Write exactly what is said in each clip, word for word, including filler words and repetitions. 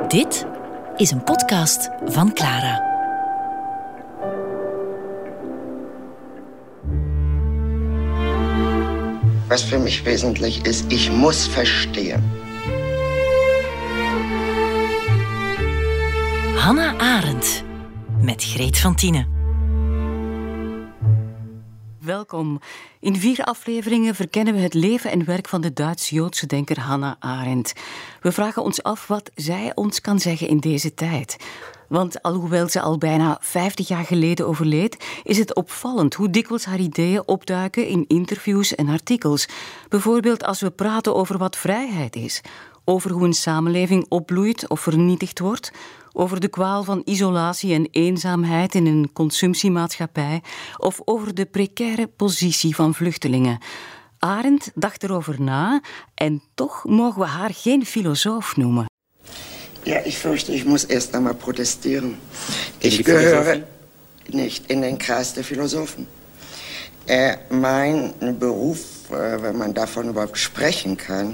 Dit is een podcast van Clara. Was für mich wesentlich ist, ich muss verstehen. Hannah Arendt met Greet van Tienen. Welkom. In vier afleveringen verkennen we het leven en werk van de Duits-Joodse denker Hannah Arendt. We vragen ons af wat zij ons kan zeggen in deze tijd. Want alhoewel ze al bijna vijftig jaar geleden overleed, is het opvallend hoe dikwijls haar ideeën opduiken in interviews en artikels. Bijvoorbeeld als we praten over wat vrijheid is, over hoe een samenleving opbloeit of vernietigd wordt, over de kwaal van isolatie en eenzaamheid in een consumptiemaatschappij of over de precaire positie van vluchtelingen. Arendt dacht erover na en toch mogen we haar geen filosoof noemen. Ja, ich fürchte, ich muss erst einmal protestieren. Ich gehöre nicht in den Kreis der Philosophen. Äh, mein Beruf, äh, wenn man davon überhaupt sprechen kann,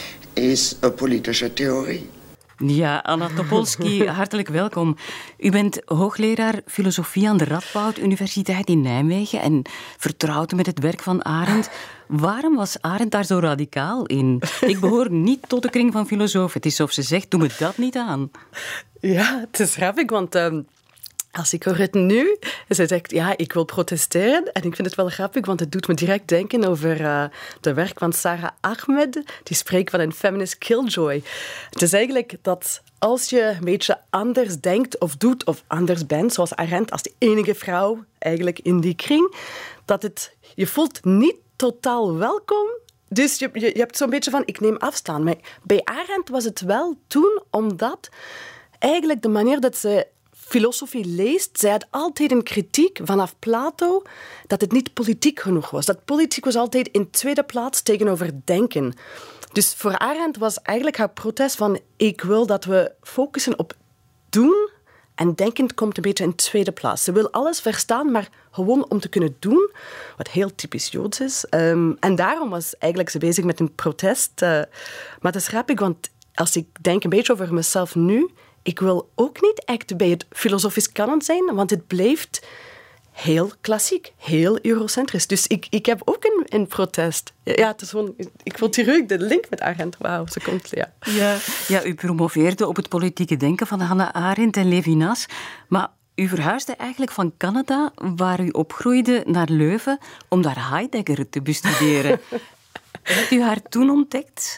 is äh, politische Theorie. Ja, Anna Topolsky, hartelijk welkom. U bent hoogleraar filosofie aan de Radboud Universiteit in Nijmegen en vertrouwd met het werk van Arendt. Waarom was Arendt daar zo radicaal in? Ik behoor niet tot de kring van filosofen. Het is alsof ze zegt, doe me dat niet aan. Ja, het is grappig, want uh, als ik hoor het nu, ze zegt, ja, ik wil protesteren. En ik vind het wel grappig, want het doet me direct denken over uh, de werk van Sarah Ahmed. Die spreekt van een feminist killjoy. Het is eigenlijk dat als je een beetje anders denkt of doet of anders bent, zoals Arendt als de enige vrouw eigenlijk in die kring, dat het, je voelt niet totaal welkom. Dus je, je, je hebt zo'n beetje van, ik neem afstand. Maar bij Arendt was het wel toen, omdat eigenlijk de manier dat ze filosofie leest, zij had altijd een kritiek vanaf Plato dat het niet politiek genoeg was. Dat politiek was altijd in tweede plaats tegenover denken. Dus voor Arendt was eigenlijk haar protest van, ik wil dat we focussen op doen en denken komt een beetje in tweede plaats. Ze wil alles verstaan, maar gewoon om te kunnen doen, wat heel typisch Joods is. Um, en daarom was eigenlijk ze bezig met een protest. Uh, maar het is grappig, want als ik denk een beetje over mezelf nu, ik wil ook niet echt bij het filosofisch kanon zijn, want het blijft heel klassiek, heel eurocentrisch. Dus ik, ik heb ook een, een protest. Ja, het is gewoon, ik voel terug de link met Arendt. Wauw, ze komt, ja. ja. Ja, u promoveerde op het politieke denken van Hannah Arendt en Levinas, maar u verhuisde eigenlijk van Canada, waar u opgroeide, naar Leuven, om daar Heidegger te bestuderen. Hebt u haar toen ontdekt?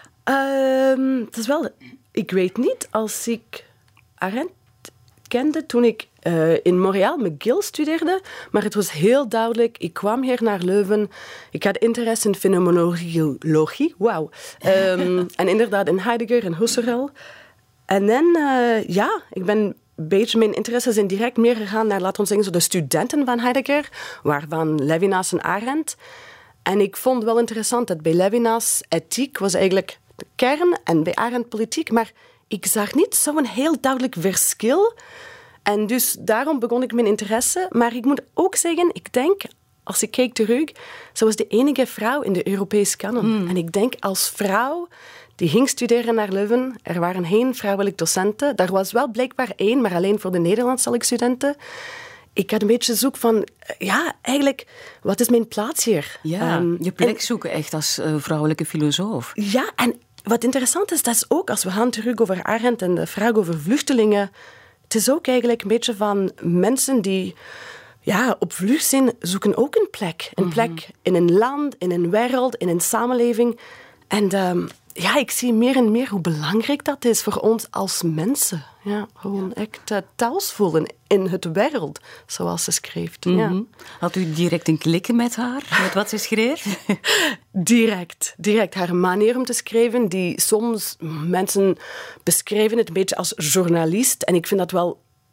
Um, het is wel... Ik weet niet, als ik Arendt kende toen ik uh, in Montreal McGill studeerde, maar het was heel duidelijk, ik kwam hier naar Leuven, ik had interesse in fenomenologie, wauw. Um, en inderdaad in Heidegger en Husserl. En dan, uh, ja, ik ben een beetje, mijn interesse zijn direct meer gegaan naar, laten we zeggen, zo de studenten van Heidegger, waarvan Levinas en Arendt. En ik vond wel interessant dat bij Levinas ethiek was eigenlijk de kern en bij Arendt politiek, maar ik zag niet zo'n heel duidelijk verschil. En dus daarom begon ik mijn interesse. Maar ik moet ook zeggen, ik denk, als ik kijk terug, ze was de enige vrouw in de Europese kanon. Mm. En ik denk, als vrouw die ging studeren naar Leuven, er waren geen vrouwelijke docenten. Daar was wel blijkbaar één, maar alleen voor de Nederlandse studenten. Ik had een beetje zoek van, ja, eigenlijk, wat is mijn plaats hier? Ja, um, je plek en, zoeken echt als uh, vrouwelijke filosoof. Ja, en wat interessant is, dat is ook, als we gaan terug over Arendt en de vraag over vluchtelingen, het is ook eigenlijk een beetje van mensen die ja, op vlucht zijn, zoeken ook een plek. Een plek mm-hmm. in een land, in een wereld, in een samenleving. En um, ja, ik zie meer en meer hoe belangrijk dat is voor ons als mensen. Ja, gewoon echt uh, thuis voelen in het wereld, zoals ze schreef. Mm-hmm. Ja. Had u direct een klik met haar, met wat ze schreef? direct, direct. Haar manier om te schrijven, die soms mensen beschrijven het een beetje als journalist. En ik vind dat wel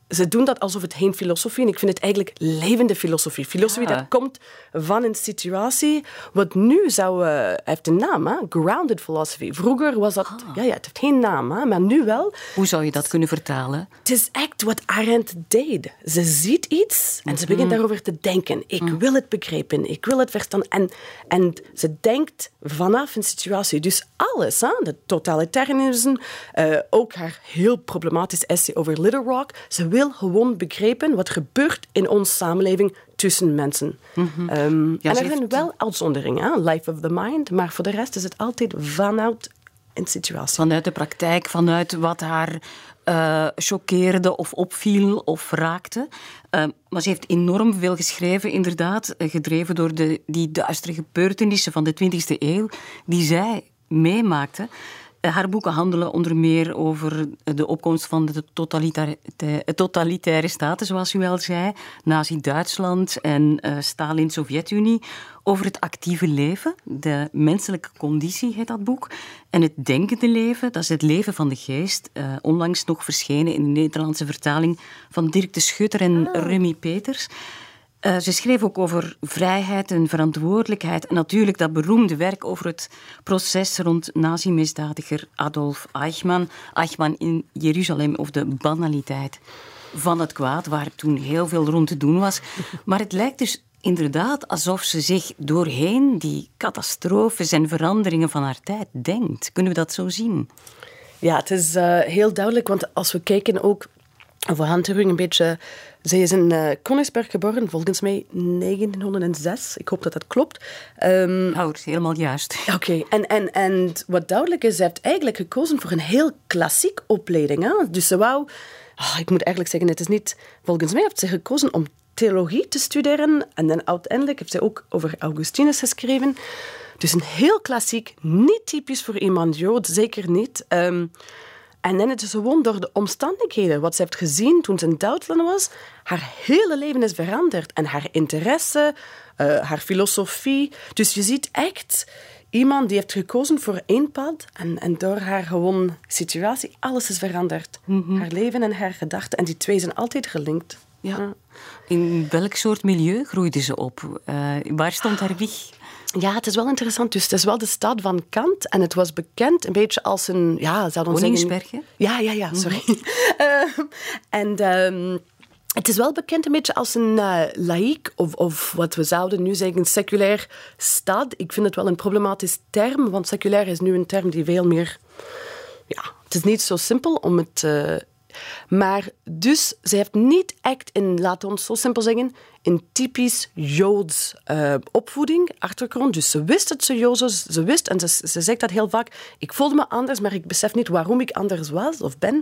ze doen dat alsof het geen filosofie is. En ik vind het eigenlijk levende filosofie. Filosofie ja. dat komt van een situatie. Wat nu zou... Uh, heeft een naam, hè? Grounded philosophy. Vroeger was dat... Ah. Ja, ja, het heeft geen naam, hè? Maar nu wel. Hoe zou je dat kunnen vertalen? Het is echt wat Arendt deed. Ze ziet iets en ze begint daarover te denken. Ik mm. wil het begrijpen. Ik wil het verstaan. En, en ze denkt vanaf een situatie. Dus alles, hè? De totalitarisme, uh, ook haar heel problematisch essay over Little Rock. Ze wil gewoon begrijpen wat gebeurt in onze samenleving tussen mensen. Mm-hmm. Um, ja, en er zijn heeft... wel uitzonderingen, life of the mind, maar voor de rest is het altijd vanuit een situatie. Vanuit de praktijk, vanuit wat haar uh, choqueerde of opviel of raakte. Uh, maar ze heeft enorm veel geschreven, inderdaad, uh, gedreven door de, die duistere gebeurtenissen van de twintigste eeuw, die zij meemaakte. Haar boeken handelen onder meer over de opkomst van de totalitaire, totalitaire staten, zoals u al zei, Nazi-Duitsland en uh, Stalin-Sovjet-Unie, over het actieve leven, de menselijke conditie heet dat boek, en het denkende leven, dat is het leven van de geest, uh, onlangs nog verschenen in de Nederlandse vertaling van Dirk de Schutter en ah. Remy Peters. Uh, ze schreef ook over vrijheid en verantwoordelijkheid. En natuurlijk dat beroemde werk over het proces rond nazi-misdadiger Adolf Eichmann. Eichmann in Jeruzalem, of de banaliteit van het kwaad, waar toen heel veel rond te doen was. Maar het lijkt dus inderdaad alsof ze zich doorheen die catastrofes en veranderingen van haar tijd denkt. Kunnen we dat zo zien? Ja, het is uh, heel duidelijk, want als we kijken ook... Voor Hannah Turing een beetje... Zij is in uh, Königsberg geboren, volgens mij negentienhonderdzes. Ik hoop dat dat klopt. Um, oh, helemaal juist. Oké, okay. en, en, en wat duidelijk is, ze heeft eigenlijk gekozen voor een heel klassiek opleiding. Hè? Dus ze wou... Oh, ik moet eigenlijk zeggen, het is niet... Volgens mij heeft ze gekozen om theologie te studeren. En dan uiteindelijk heeft ze ook over Augustinus geschreven. Dus een heel klassiek, niet typisch voor iemand Jood, zeker niet... Um, En dan is het gewoon door de omstandigheden, wat ze heeft gezien toen ze in Duitsland was, haar hele leven is veranderd. En haar interesse, uh, haar filosofie. Dus je ziet echt iemand die heeft gekozen voor één pad. En, en door haar gewoon situatie, alles is veranderd. Mm-hmm. Haar leven en haar gedachten. En die twee zijn altijd gelinkt. Ja. Ja. In welk soort milieu groeide ze op? Uh, waar stond haar wieg? Ja, het is wel interessant. Dus het is wel de stad van Kant. En het was bekend een beetje als een... Ja, zou dan Koningsberg, zeggen... Ja, ja, ja, sorry. Mm-hmm. uh, en um, het is wel bekend een beetje als een uh, laïek, of, of wat we zouden nu zeggen, seculair stad. Ik vind het wel een problematisch term, want seculair is nu een term die veel meer... Ja, het is niet zo simpel om het... Uh, maar dus, ze heeft niet echt, in, laten we ons zo simpel zeggen, een typisch Joods uh, opvoeding, achtergrond. Dus ze wist dat ze Joods was, ze wist, en ze, ze zegt dat heel vaak, ik voelde me anders, maar ik besef niet waarom ik anders was of ben.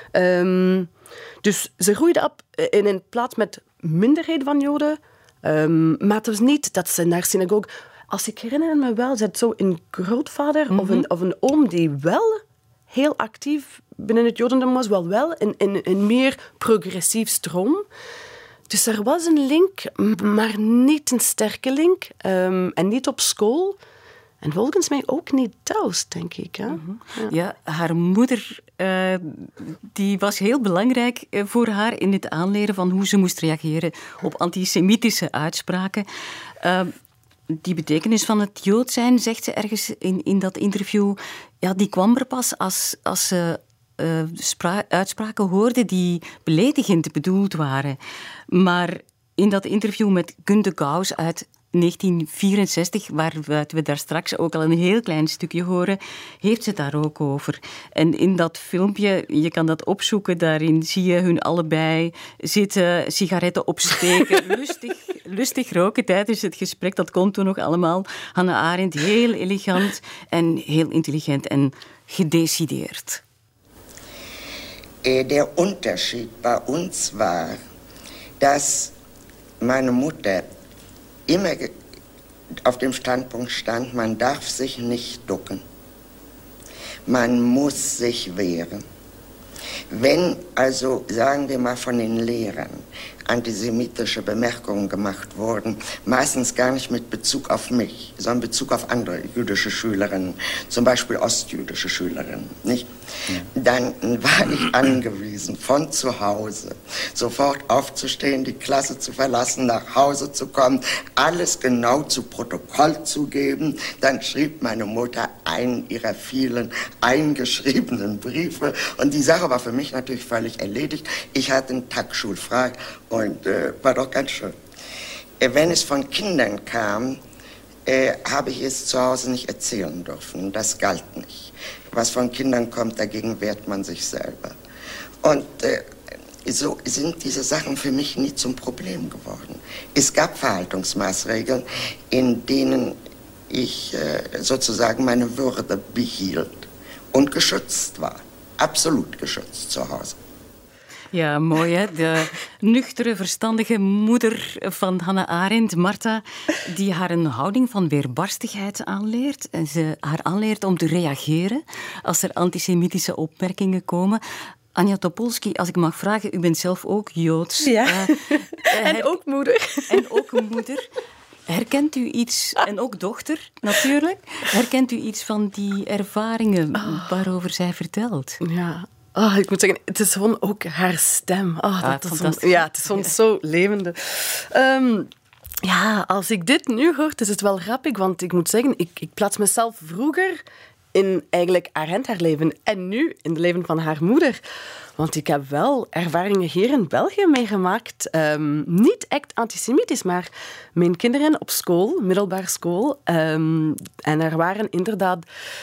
Um, dus ze groeide op in een plaats met minderheid van Joden, um, maar het was niet dat ze naar synagoge... Als ik herinner me wel, ze had zo een grootvader mm-hmm. of, een, of een oom die wel... heel actief binnen het Jodendom was, wel wel een, een, een meer progressief stroom. Dus er was een link, maar niet een sterke link. Um, en niet op school. En volgens mij ook niet thuis, denk ik. Hè? Mm-hmm. Ja. ja, haar moeder uh, die was heel belangrijk voor haar in het aanleren van hoe ze moest reageren op antisemitische uitspraken. Uh, Die betekenis van het Jood zijn, zegt ze ergens in, in dat interview, ja, die kwam er pas als, als ze uh, spra- uitspraken hoorde die beledigend bedoeld waren. Maar in dat interview met Günter Gauss uit negentien vierenzestig, waaruit we daar straks ook al een heel klein stukje horen, heeft ze het daar ook over. En in dat filmpje, je kan dat opzoeken, daarin zie je hun allebei zitten, sigaretten opsteken, lustig, lustig roken tijdens het gesprek. Dat kon toen nog allemaal. Hannah Arendt, heel elegant en heel intelligent en gedecideerd. Der Unterschied bei uns war, dass meine Mutter immer auf dem Standpunkt stand, man darf sich nicht ducken. Man muss sich wehren. Wenn also, sagen wir mal, von den Lehrern antisemitische Bemerkungen gemacht wurden, meistens gar nicht mit Bezug auf mich, sondern Bezug auf andere jüdische Schülerinnen, zum Beispiel ostjüdische Schülerinnen, nicht? Dann war ich angewiesen, von zu Hause sofort aufzustehen, die Klasse zu verlassen, nach Hause zu kommen, alles genau zu Protokoll zu geben. Dann schrieb meine Mutter einen ihrer vielen eingeschriebenen Briefe und die Sache war für mich natürlich völlig erledigt. Ich hatte einen Tag schulfrei und äh, war doch ganz schön. Äh, wenn es von Kindern kam, äh, habe ich es zu Hause nicht erzählen dürfen. Das galt nicht. Was von Kindern kommt, dagegen wehrt man sich selber. Und äh, so sind diese Sachen für mich nie zum Problem geworden. Es gab Verhaltensmaßregeln, in denen ich äh, sozusagen meine Würde behielt und geschützt war. Absolut geschützt zu Hause. Ja, mooi hè. De nuchtere, verstandige moeder van Hannah Arendt, Martha, die haar een houding van weerbarstigheid aanleert. En ze haar aanleert om te reageren als er antisemitische opmerkingen komen. Anja Topolsky, als ik mag vragen, u bent zelf ook Joods. Ja, uh, uh, en ook moeder. En ook een moeder. Herkent u iets, en ook dochter natuurlijk, herkent u iets van die ervaringen waarover zij vertelt? Ja. Oh, ik moet zeggen, het is gewoon ook haar stem. Oh, dat ah, is on, ja, het is gewoon zo levende. Um, ja, als ik dit nu hoor, is het wel grappig, want ik moet zeggen, ik, ik plaats mezelf vroeger in eigenlijk Arendt haar leven en nu in het leven van haar moeder. Want ik heb wel ervaringen hier in België meegemaakt. Um, niet echt antisemitisch, maar mijn kinderen op school, middelbare school. Um, en er waren inderdaad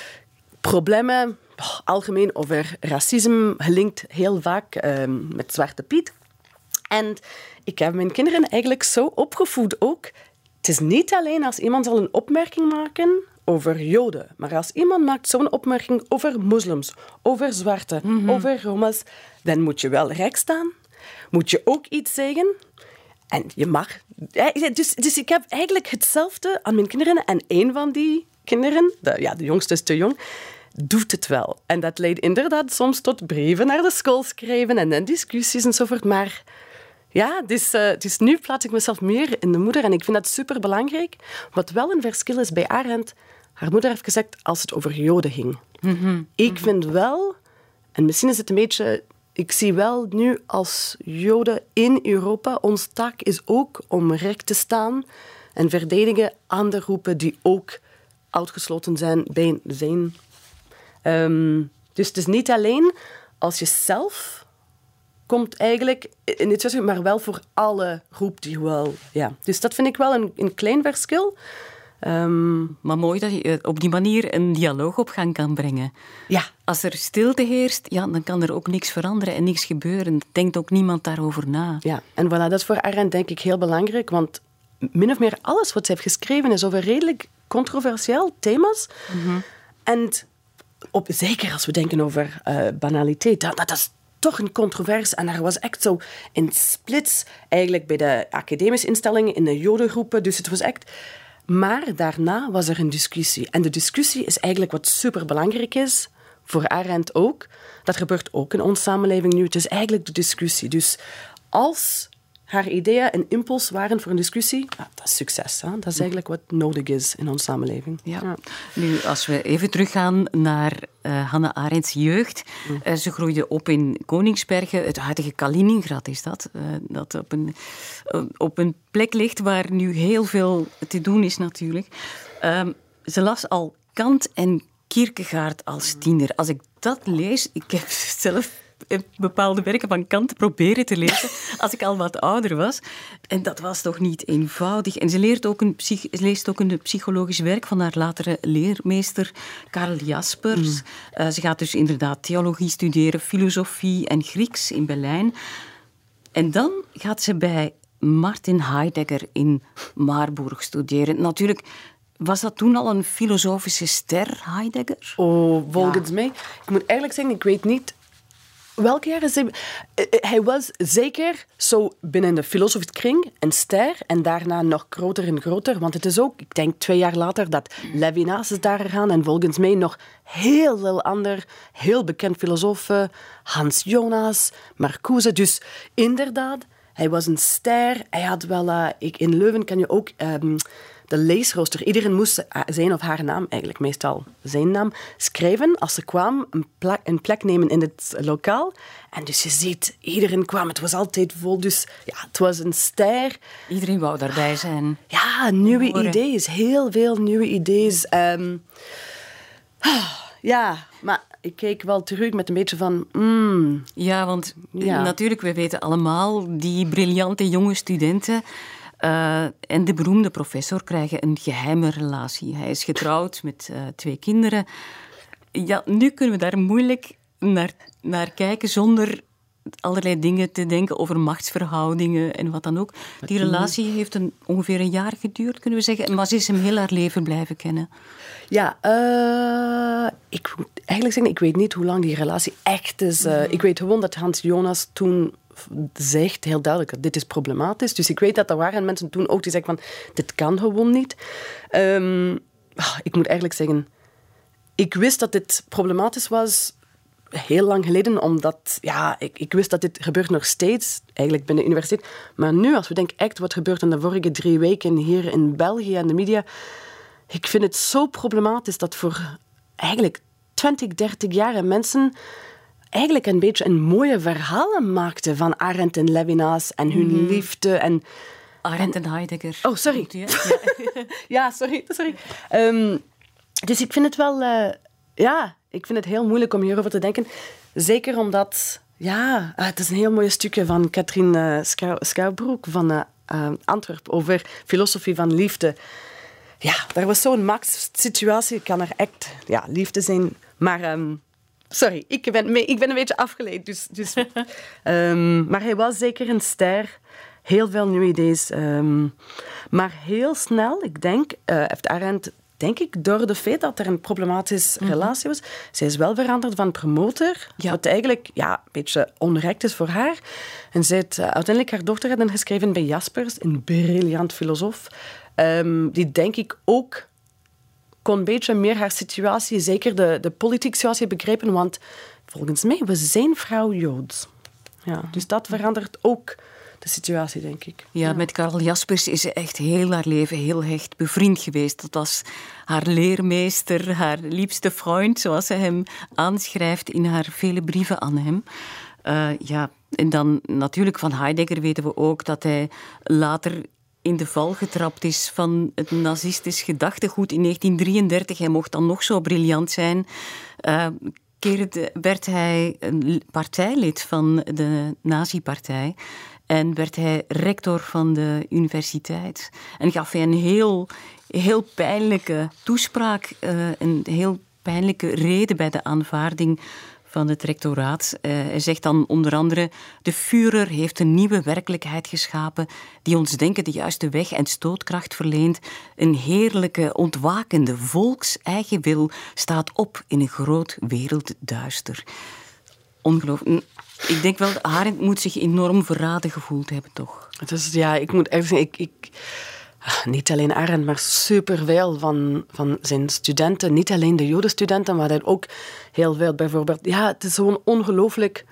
problemen, oh, algemeen over racisme, gelinkt heel vaak um, met Zwarte Piet. En ik heb mijn kinderen eigenlijk zo opgevoed ook. Het is niet alleen als iemand zal een opmerking maken over Joden, maar als iemand maakt zo'n opmerking over moslims, over zwarte, mm-hmm. over Roma's, dan moet je wel recht staan. Moet je ook iets zeggen. En je mag. Dus, dus ik heb eigenlijk hetzelfde aan mijn kinderen. En een van die kinderen, de, ja, de jongste is te jong, doet het wel. En dat leidt inderdaad soms tot brieven naar de school schrijven en dan discussies enzovoort. Maar ja, dus, uh, dus nu plaats ik mezelf meer in de moeder en ik vind dat superbelangrijk. Wat wel een verschil is bij Arendt, haar moeder heeft gezegd als het over Joden ging. Mm-hmm. Ik vind wel, en misschien is het een beetje, ik zie wel nu als Joden in Europa, ons taak is ook om recht te staan en verdedigen aan de groepen die ook uitgesloten zijn bij zijn. Um, dus het is niet alleen als je zelf komt eigenlijk in dit soort, maar wel voor alle groep die wel. Ja. Dus dat vind ik wel een, een klein verschil. Um, maar mooi dat je op die manier een dialoog op gang kan brengen. Ja. Als er stilte heerst, ja, dan kan er ook niks veranderen en niks gebeuren. Denkt ook niemand daarover na. Ja, en voilà, dat is voor Arendt denk ik heel belangrijk, want min of meer alles wat ze heeft geschreven is over redelijk controversieel thema's. Mm-hmm. En op, zeker als we denken over uh, banaliteit, dat, dat is toch een controverse. En er was echt zo een splits eigenlijk bij de academische instellingen, in de jodengroepen. Dus het was echt. Maar daarna was er een discussie. En de discussie is eigenlijk wat superbelangrijk is, voor Arendt ook. Dat gebeurt ook in onze samenleving nu. Het is eigenlijk de discussie. Dus als haar ideeën een impuls waren voor een discussie, ja, dat is succes. Hè? Dat is eigenlijk wat nodig is in onze samenleving. Ja. Ja. Nu, als we even teruggaan naar uh, Hannah Arendts jeugd. Mm. Uh, ze groeide op in Koningsbergen, het huidige Kaliningrad is dat. Uh, dat op een, uh, op een plek ligt waar nu heel veel te doen is natuurlijk. Uh, ze las al Kant en Kierkegaard als tiener. Als ik dat lees, ik heb zelf bepaalde werken van Kant proberen te lezen als ik al wat ouder was. En dat was toch niet eenvoudig. En ze, leert ook een psych- ze leest ook een psychologisch werk van haar latere leermeester Karl Jaspers. Mm. Uh, ze gaat dus inderdaad theologie studeren, filosofie en Grieks in Berlijn. En dan gaat ze bij Martin Heidegger in Marburg studeren. Natuurlijk was dat toen al een filosofische ster, Heidegger? Oh, volgens ja. mij. Ik moet eigenlijk zeggen, ik weet niet welk jaar is hij? Hij was zeker zo binnen de filosofische kring een ster en daarna nog groter en groter. Want het is ook, ik denk twee jaar later, dat Levinas is daar gegaan en volgens mij nog heel veel ander, heel bekend filosofen, Hans Jonas, Marcuse. Dus inderdaad, Hij was een ster. Hij had wel... Uh, ik, in Leuven kan je ook... Um, de leesrooster. Iedereen moest zijn of haar naam, eigenlijk meestal zijn naam, schrijven als ze kwam, een plek, een plek nemen in het lokaal. En dus je ziet, iedereen kwam, het was altijd vol. Dus ja, het was een ster. Iedereen wou daarbij zijn. Ja, nieuwe Horen. ideeën. Heel veel nieuwe ideeën. Um, ja, maar ik keek wel terug met een beetje van... Mm, ja, want ja. natuurlijk, we weten allemaal, die briljante jonge studenten... Uh, en de beroemde professor krijgen een geheime relatie. Hij is getrouwd met uh, twee kinderen. Ja, nu kunnen we daar moeilijk naar, naar kijken zonder allerlei dingen te denken over machtsverhoudingen en wat dan ook. Die relatie heeft een, ongeveer een jaar geduurd, kunnen we zeggen. Maar ze is hem heel haar leven blijven kennen. Ja, uh, ik moet eigenlijk zeggen, ik weet niet hoe lang die relatie echt is. Uh, mm-hmm. Ik weet gewoon dat Hans Jonas toen... zegt heel duidelijk, dit is problematisch. Dus ik weet dat er waren mensen toen ook die zeggen van, dit kan gewoon niet. Um, ik moet eigenlijk zeggen, ik wist dat dit problematisch was heel lang geleden, omdat ja, ik, ik wist dat dit gebeurt nog steeds, eigenlijk binnen de universiteit. Maar nu, als we denken echt wat gebeurt in de vorige drie weken hier in België en de media, ik vind het zo problematisch dat voor eigenlijk twintig, dertig jaar mensen... eigenlijk een beetje een mooie verhalen maakte van Arendt en Levinas en hun mm. liefde. En, Arendt en Heidegger. Oh, sorry. Ja, ja sorry. sorry. Um, dus ik vind het wel... Uh, ja, ik vind het heel moeilijk om hierover te denken. Zeker omdat... Ja, uh, het is een heel mooi stukje van Katrien uh, Schou- Schouwbroek van uh, uh, Antwerpen over filosofie van liefde. Ja, daar was zo'n max-situatie. Kan er echt ja, liefde zijn, maar... Um, Sorry, ik ben, ik ben een beetje afgeleid. Dus, dus, um, maar hij was zeker een ster. Heel veel nieuwe ideeën. Um, maar heel snel, ik denk, uh, heeft Arendt, denk ik, door de feit dat er een problematische mm-hmm. relatie was, zij is wel veranderd van promotor, ja. wat eigenlijk ja, een beetje onrecht is voor haar. En zij heeft uh, uiteindelijk haar dochter hadden geschreven bij Jaspers, een briljant filosoof, um, die denk ik ook... kon een beetje meer haar situatie, zeker de, de politieke situatie, begrijpen. Want volgens mij was zijn vrouw Joods. Ja, dus dat verandert ook de situatie, denk ik. Ja, ja, met Karl Jaspers is ze echt heel haar leven heel hecht bevriend geweest. Dat was haar leermeester, haar liefste vriend, zoals ze hem aanschrijft in haar vele brieven aan hem. Uh, ja, en dan natuurlijk van Heidegger weten we ook dat hij later... in de val getrapt is van het nazistisch gedachtegoed in negentien drieëndertig. Hij mocht dan nog zo briljant zijn. Uh, keerde, werd hij een partijlid van de nazi-partij en werd hij rector van de universiteit. En gaf hij een heel, heel pijnlijke toespraak, uh, een heel pijnlijke reden bij de aanvaarding van het rectoraat. Uh, hij zegt dan onder andere: de Führer heeft een nieuwe werkelijkheid geschapen die ons denken de juiste weg en stootkracht verleent. Een heerlijke, ontwakende volkseigen wil staat op in een groot wereldduister. Ongelooflijk. Ik denk wel, Arendt moet zich enorm verraden gevoeld hebben, toch? Het is, ja, ik moet echt zeggen, ik... ik... Niet alleen Arendt, maar superveel van, van zijn studenten. Niet alleen de Jodenstudenten, maar dan ook heel veel bijvoorbeeld. Ja, het is gewoon ongelooflijk.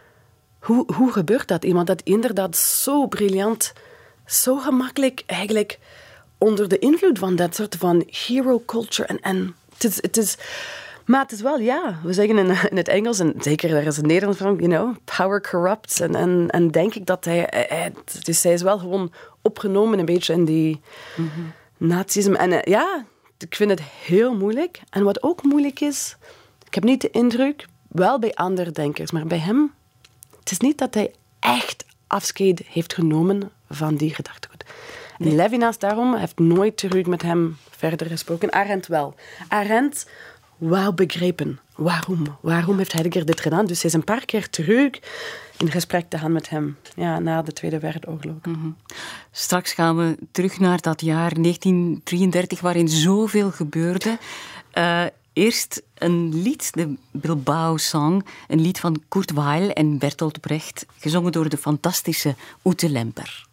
Hoe, hoe gebeurt dat? Iemand dat inderdaad zo briljant, zo gemakkelijk eigenlijk onder de invloed van dat soort van hero culture. En, en het is... Het is maar het is wel, ja, we zeggen in, in het Engels, en zeker daar is het Nederlands van, you know, power corrupts. En, en, en denk ik dat hij, hij, dus hij is wel gewoon opgenomen een beetje in die mm-hmm. nazisme. En uh, ja, ik vind het heel moeilijk. En wat ook moeilijk is, ik heb niet de indruk, wel bij andere denkers, maar bij hem, het is niet dat hij echt afscheid heeft genomen van die gedachtegoed. Nee. En Levinas daarom heeft nooit terug met hem verder gesproken. Arendt wel. Arendt wou begrijpen. Waarom? Waarom heeft Heidegger dit gedaan? Dus hij is een paar keer terug in gesprek te gaan met hem. Ja, na de Tweede Wereldoorlog. Mm-hmm. Straks gaan we terug naar dat jaar negentien drieëndertig, waarin zoveel gebeurde. Uh, eerst een lied, de Bilbao Song. Een lied van Kurt Weill en Bertolt Brecht, gezongen door de fantastische Ute Lemper.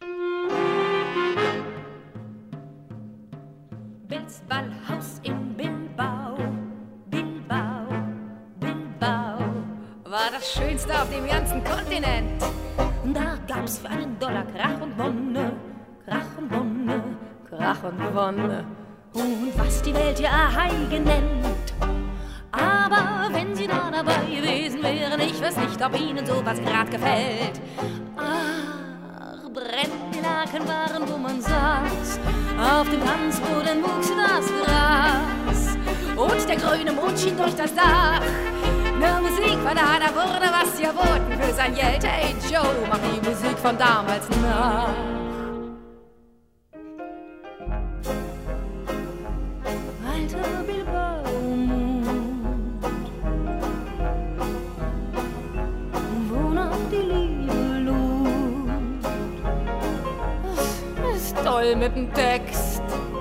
Bilsballhaus in Bilbao, Bilbao, Bilbao war das Schönste auf dem ganzen Kontinent. Da gab's für einen Dollar Krach und Wonne, Krach und Wonne, Krach und Wonne. Und was die Welt ja eigen nennt. Aber wenn Sie da dabei gewesen wären, ich weiß nicht, ob Ihnen sowas grad gefällt. Ach, brennend die Laken waren, wo man saß. Auf dem Tanzboden wuchs das Gras. Und der grüne Mond schien durch das Dach. Ne Musik war da, da wurde was geboten für sein Geld. Hey Joe, mach die Musik von damals nach. Alter Bilbao-Mond, wo noch die Liebe lohnt. Das ist toll mit dem Text.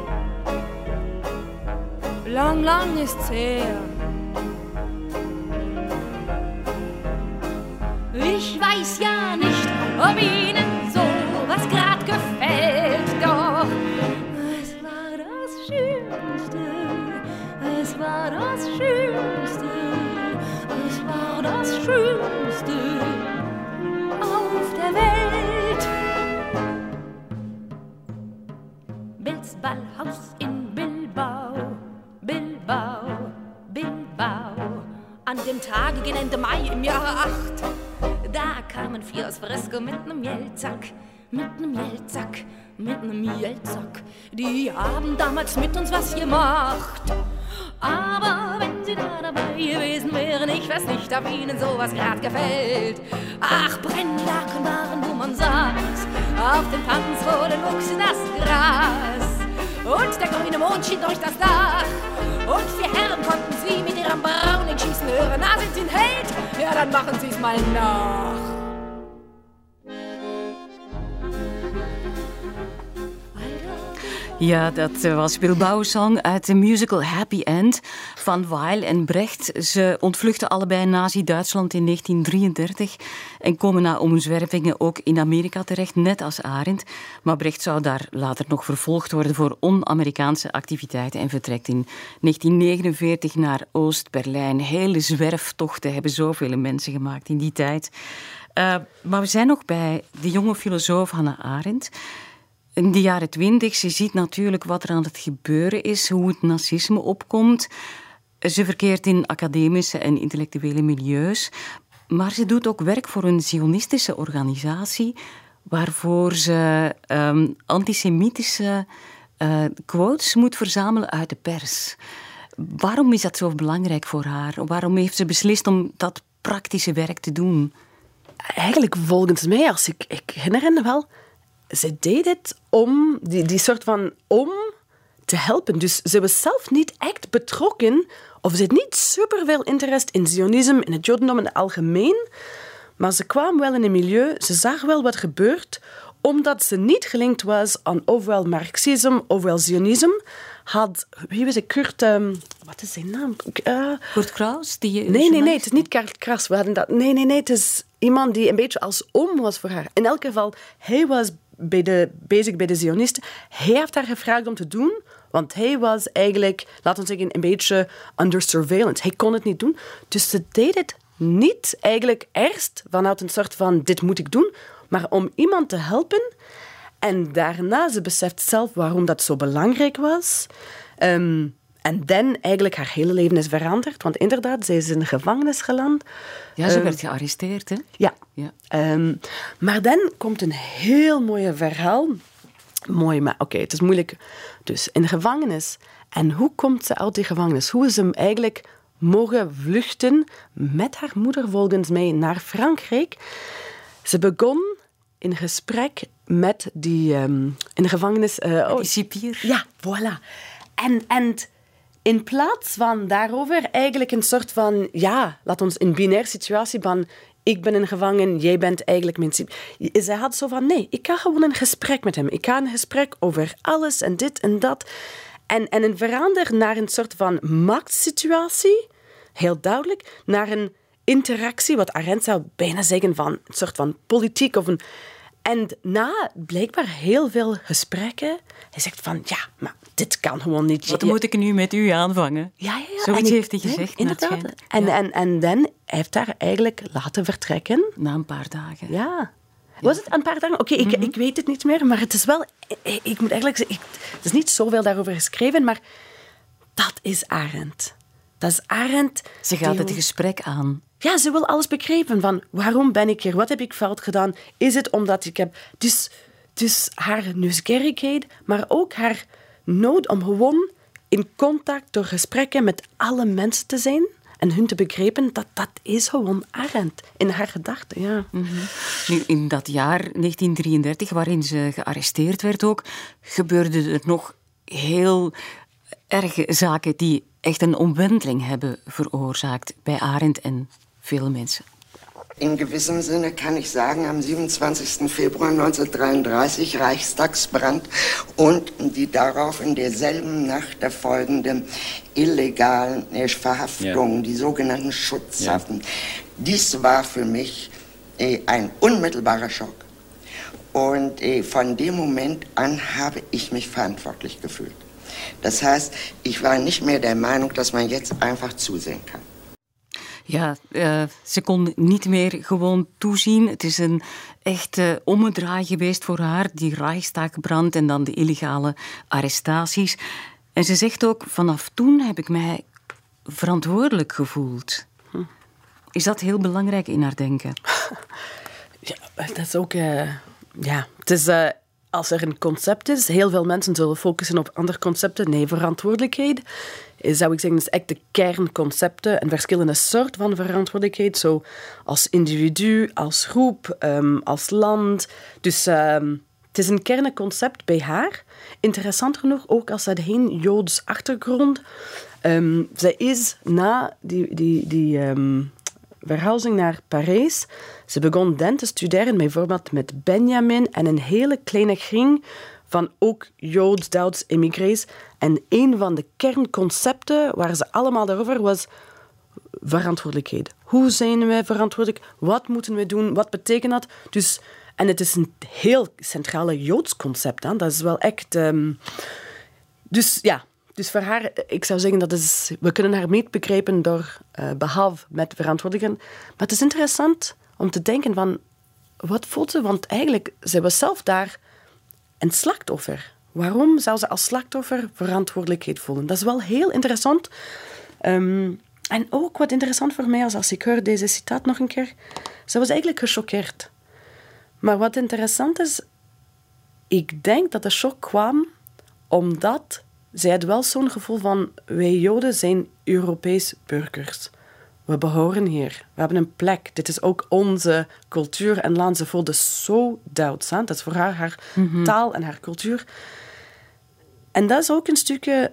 Lang, lang ist's her. Ich weiß ja nicht, ob Ihnen sowas grad gefällt, doch es war das Schönste, es war das Schönste, es war das Schönste auf der Welt. Bills Ballhaus in Bilbao, Bilbao, Bilbao. An dem Tage gen Ende Mai im Jahre acht. Da kamen vier aus Fresco mit nem Jelzack, mit nem Jelzack, mit nem Jelzack. Die haben damals mit uns was gemacht. Aber wenn sie da dabei gewesen wären, ich weiß nicht, ob ihnen sowas grad gefällt. Ach, Brennlaken waren, wo man saß, auf dem Tanzboden wuchs das Gras. Und der grüne Mond schien durch das Dach. Und vier Herren konnten sie mit ihrem Browning schießen hören. Na, sind sie ein Held? Ja, dann machen sie's mal nach. Ja, dat was Bilbao-song uit de musical Happy End van Weill en Brecht. Ze ontvluchten allebei Nazi-Duitsland in negentien drieëndertig en komen na omzwervingen ook in Amerika terecht, net als Arendt. Maar Brecht zou daar later nog vervolgd worden voor on-Amerikaanse activiteiten en vertrekt in negentien negenenveertig naar Oost-Berlijn. Hele zwerftochten hebben zoveel mensen gemaakt in die tijd. Uh, maar we zijn nog bij de jonge filosoof Hannah Arendt. In de jaren twintig, ze ziet natuurlijk wat er aan het gebeuren is, hoe het nazisme opkomt. Ze verkeert in academische en intellectuele milieus, maar ze doet ook werk voor een zionistische organisatie, waarvoor ze um, antisemitische uh, quotes moet verzamelen uit de pers. Waarom is dat zo belangrijk voor haar? Waarom heeft ze beslist om dat praktische werk te doen? Eigenlijk volgens mij, als ik, ik herinner me wel... Ze deed het om, die, die soort van, om te helpen. Dus ze was zelf niet echt betrokken, of ze had niet superveel interesse in Zionisme, in het Jodendom in het algemeen. Maar ze kwam wel in een milieu, ze zag wel wat gebeurt, omdat ze niet gelinkt was aan ofwel Marxisme, ofwel Zionisme. Had, wie was het, Kurt, um, wat is zijn naam? Uh, Kurt Kraus? Die nee, nee, nee, het is niet Kurt Kraus. We hadden dat, nee, nee, nee, het is iemand die een beetje als oom was voor haar. In elk geval, hij was bij de, bezig bij de Zionisten. Hij heeft haar gevraagd om te doen, want hij was eigenlijk, laten we zeggen, een beetje under surveillance. Hij kon het niet doen. Dus ze deed het niet eigenlijk eerst vanuit een soort van, dit moet ik doen, maar om iemand te helpen. En daarna, ze beseft zelf waarom dat zo belangrijk was. Um, en dan eigenlijk haar hele leven is veranderd. Want inderdaad, zij is in de gevangenis geland. Ja, ze um, werd gearresteerd, hè? Ja. ja. Um, maar dan komt een heel mooi verhaal. Mooi, maar oké, okay, het is moeilijk. Dus in de gevangenis. En hoe komt ze uit die gevangenis? Hoe is ze eigenlijk mogen vluchten met haar moeder volgens mij naar Frankrijk? Ze begon in gesprek met die... Um, in de gevangenis... Uh, oh, die cipier. Ja, voilà. En... en in plaats van daarover eigenlijk een soort van, ja, laat ons een binaire situatie van, ik ben een gevangen, jij bent eigenlijk mijn... Zij had zo van, nee, ik ga gewoon een gesprek met hem. Ik ga een gesprek over alles en dit en dat. En, en een verander naar een soort van machtsituatie, heel duidelijk, naar een interactie, wat Arendt zou bijna zeggen van een soort van politiek of een... En na blijkbaar heel veel gesprekken, hij zegt van, ja, maar dit kan gewoon niet. Wat moet ik nu met u aanvangen? Ja, ja, ja. Zoiets en heeft hij ik, gezegd. Nee, inderdaad. En, ja. en, en dan heeft hij haar eigenlijk laten vertrekken. Na een paar dagen. Ja. Was het een paar dagen? Oké, okay, mm-hmm. ik, ik weet het niet meer, maar het is wel... Ik, ik moet eigenlijk zeggen, ik, er is niet zoveel daarover geschreven, maar dat is Arendt. Dat is Arendt. Ze gaat het gesprek aan. Ja, ze wil alles begrijpen van waarom ben ik hier, wat heb ik fout gedaan, is het omdat ik heb... Dus, dus haar nieuwsgierigheid, maar ook haar nood om gewoon in contact door gesprekken met alle mensen te zijn en hun te begrijpen, dat dat is gewoon Arendt in haar gedachten. Ja. Mm-hmm. Nu, in dat jaar negentien drieëndertig, waarin ze gearresteerd werd ook, gebeurden er nog heel erge zaken die echt een omwenteling hebben veroorzaakt bij Arendt en veel mensen. In gewissem Sinne kann ich sagen, am siebenundzwanzigsten Februar neunzehnhundertdreiunddreißig Reichstagsbrand und die darauf in derselben Nacht erfolgende illegalen Verhaftungen, ja. Die sogenannten Schutzhaft. Ja. Dies war für mich äh, ein unmittelbarer Schock. Und äh, von dem Moment an habe ich mich verantwortlich gefühlt. Das heißt, ich war nicht mehr der Meinung, dass man jetzt einfach zusehen kann. Ja, uh, ze kon niet meer gewoon toezien. Het is een echt uh, ommedraai geweest voor haar, die Reichstagbrand en dan de illegale arrestaties. En ze zegt ook, vanaf toen heb ik mij verantwoordelijk gevoeld. Hm. Is dat heel belangrijk in haar denken? Ja, dat is ook... Uh, ja, het is... Uh, als er een concept is, heel veel mensen zullen focussen op andere concepten. Nee, verantwoordelijkheid, zou ik zeggen, is echt de kernconcepten en verschillende soorten van verantwoordelijkheid. Zo als individu, als groep, um, als land. Dus um, het is een kernconcept bij haar. Interessant genoeg, ook als ze geen Joods achtergrond. Um, zij is na die... die, die um, verhuizing naar Parijs. Ze begon dan te studeren, bijvoorbeeld met Benjamin en een hele kleine kring van ook Joods-Duits immigrés. En een van de kernconcepten waar ze allemaal daarover was verantwoordelijkheid. Hoe zijn wij verantwoordelijk? Wat moeten we doen? Wat betekent dat? Dus, en het is een heel centrale Joods concept. Hè? Dat is wel echt... Um, dus ja... Dus voor haar, ik zou zeggen, dat is, we kunnen haar niet begrijpen door uh, behalve met verantwoordelijkheid. Maar het is interessant om te denken van, wat voelt ze? Want eigenlijk, ze was zelf daar een slachtoffer. Waarom zou ze als slachtoffer verantwoordelijkheid voelen? Dat is wel heel interessant. Um, en ook wat interessant voor mij was, als ik hoor deze citaat nog een keer, ze was eigenlijk gechoqueerd. Maar wat interessant is, ik denk dat de shock kwam omdat... Zij had wel zo'n gevoel van, wij Joden zijn Europees burgers. We behoren hier. We hebben een plek. Dit is ook onze cultuur en land. Ze voelde zo Duits. Hè? Dat is voor haar haar mm-hmm. taal en haar cultuur. En dat is ook een stukje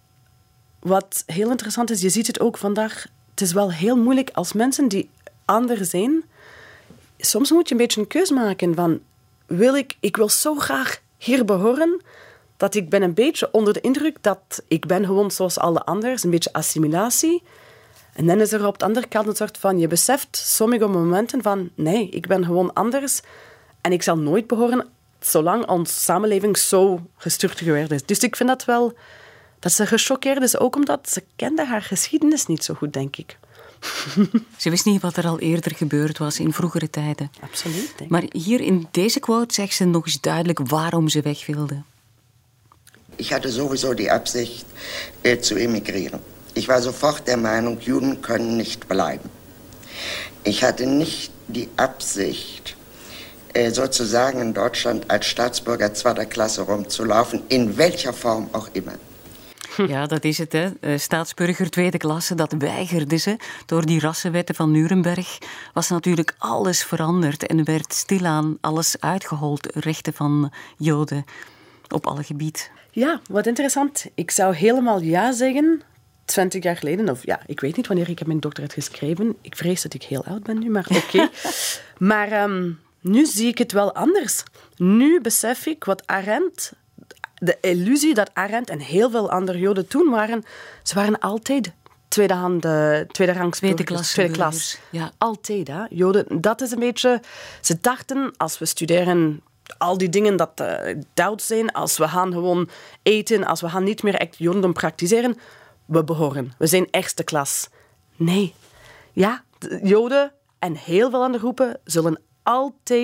wat heel interessant is. Je ziet het ook vandaag. Het is wel heel moeilijk als mensen die anders zijn. Soms moet je een beetje een keus maken van, wil ik, ik wil zo graag hier behoren... dat ik ben een beetje onder de indruk dat ik ben gewoon zoals alle anderen, een beetje assimilatie. En dan is er op de andere kant een soort van, je beseft sommige momenten van, nee, ik ben gewoon anders en ik zal nooit behoren zolang onze samenleving zo gestructureerd is. Dus ik vind dat wel, dat ze gechoqueerd is, ook omdat ze kende haar geschiedenis niet zo goed, denk ik. Ze wist niet wat er al eerder gebeurd was in vroegere tijden. Absoluut. Denk. Maar hier in deze quote zegt ze nog eens duidelijk waarom ze weg wilde. Ich hatte sowieso die Absicht, äh, zu emigrieren. Ich war sofort der Meinung, Juden können nicht bleiben. Ich hatte nicht die Absicht, äh, sozusagen in Deutschland als Staatsbürger zweiter Klasse rumzulaufen, in welcher Form auch immer. Ja, dat is het, hè. Staatsburger tweede klasse, dat weigerde ze. Door die rassenwetten van Nuremberg was natuurlijk alles veranderd en werd stilaan alles uitgehold, rechten van Joden op alle gebieden. Ja, wat interessant. Ik zou helemaal ja zeggen, twintig jaar geleden, of ja, ik weet niet wanneer ik heb mijn doctoraat geschreven. Ik vrees dat ik heel oud ben nu, maar oké. Okay. Maar um, nu zie ik het wel anders. Nu besef ik wat Arendt, de illusie dat Arendt en heel veel andere Joden toen waren, ze waren altijd tweedehand, tweederangs tweede klas. Tweede klas. Ja. Altijd, hè. Joden, dat is een beetje... Ze dachten, als we studeren... al die dingen dat uh, Duits zijn, als we gaan gewoon eten, als we gaan niet meer echt Jodendom praktiseren, we behoren. We zijn eerste klas. Nee. Ja, Joden en heel veel andere groepen zullen altijd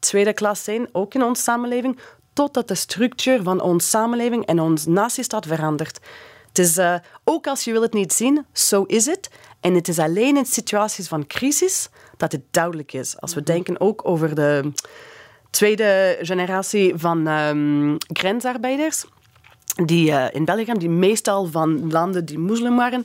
tweede klas zijn, ook in onze samenleving, totdat de structuur van onze samenleving en onze natiestaat verandert. Het is, uh, ook als je wil het niet zien, zo is het. En het is alleen in situaties van crisis dat het duidelijk is. Als we denken ook over de tweede generatie van um, grensarbeiders, die uh, in België, die meestal van landen die moslim waren.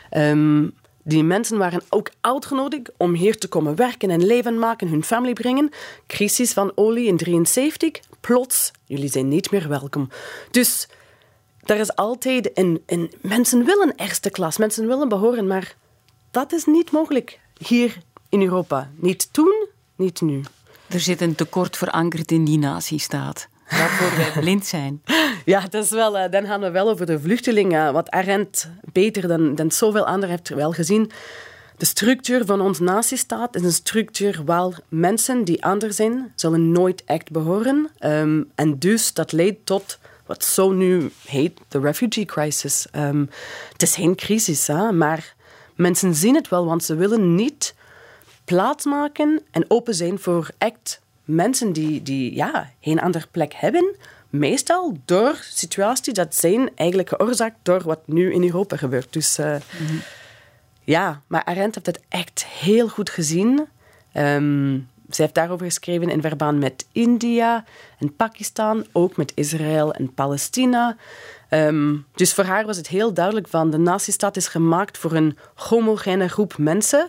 Um, die mensen waren ook uitgenodigd om hier te komen werken en leven maken, hun familie brengen. Crisis van olie in drieënzeventig. Plots, jullie zijn niet meer welkom. Dus er is altijd een, een... Mensen willen eerste klas, mensen willen behoren, maar dat is niet mogelijk hier in Europa. Niet toen, niet nu. Er zit een tekort verankerd in die natiestaat, waarvoor wij blind zijn. Ja, dat is wel, uh, dan gaan we wel over de vluchtelingen. Wat Arendt beter dan, dan zoveel anderen heeft wel gezien. De structuur van onze natiestaat is een structuur waar mensen die anders zijn, zullen nooit echt behoren. Um, en dus dat leidt tot wat zo nu heet de refugee crisis. Um, het is geen crisis, hè, maar mensen zien het wel, want ze willen niet plaatsmaken en open zijn voor echt mensen die, die ja, geen andere plek hebben. Meestal door situaties dat zijn eigenlijk veroorzaakt door wat nu in Europa gebeurt. Dus uh, mm-hmm. ja, maar Arendt heeft het echt heel goed gezien. Um, Zij heeft daarover geschreven in verband met India en Pakistan, ook met Israël en Palestina. Um, dus voor haar was het heel duidelijk van de natiestaat is gemaakt voor een homogene groep mensen.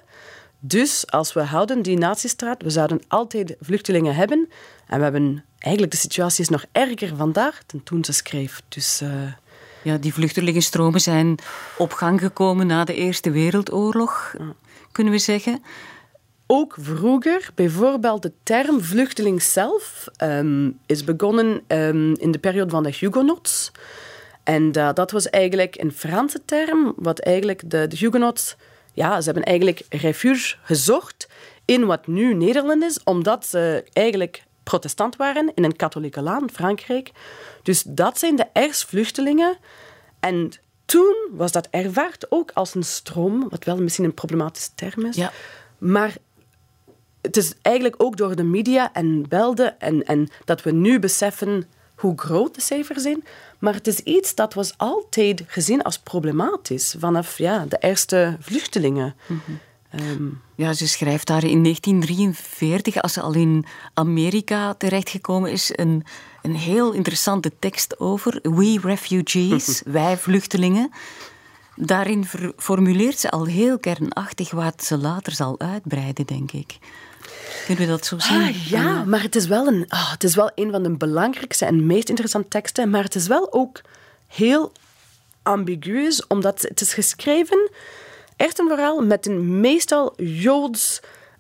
Dus als we houden die natiestaat, we zouden altijd vluchtelingen hebben. En we hebben eigenlijk de situatie is nog erger vandaag dan toen ze schreef. Dus, uh... ja, die vluchtelingenstromen zijn op gang gekomen na de Eerste Wereldoorlog, ja. Kunnen we zeggen. Ook vroeger, bijvoorbeeld de term vluchteling zelf um, is begonnen um, in de periode van de Huguenots. En uh, dat was eigenlijk een Franse term, wat eigenlijk de, de Huguenots, ja, ze hebben eigenlijk refuge gezocht in wat nu Nederland is, omdat ze eigenlijk protestant waren in een katholieke land, Frankrijk. Dus dat zijn de eerste vluchtelingen. En toen was dat ervaard ook als een stroom, wat wel misschien een problematische term is. Ja. Maar het is eigenlijk ook door de media en belden en, en dat we nu beseffen hoe groot de cijfers zijn. Maar het is iets dat was altijd gezien als problematisch vanaf ja, de eerste vluchtelingen. Mm-hmm. Um, ja, ze schrijft daar in negentien drieënveertig, als ze al in Amerika terechtgekomen is, een, een heel interessante tekst over. We refugees, wij vluchtelingen. Daarin ver- formuleert ze al heel kernachtig wat ze later zal uitbreiden, denk ik. Kunnen we dat zo zien? Ah, ja, maar het is, wel een, oh, het is wel een van de belangrijkste en meest interessante teksten, maar het is wel ook heel ambiguus, omdat het is geschreven echt en vooral met een meestal Joods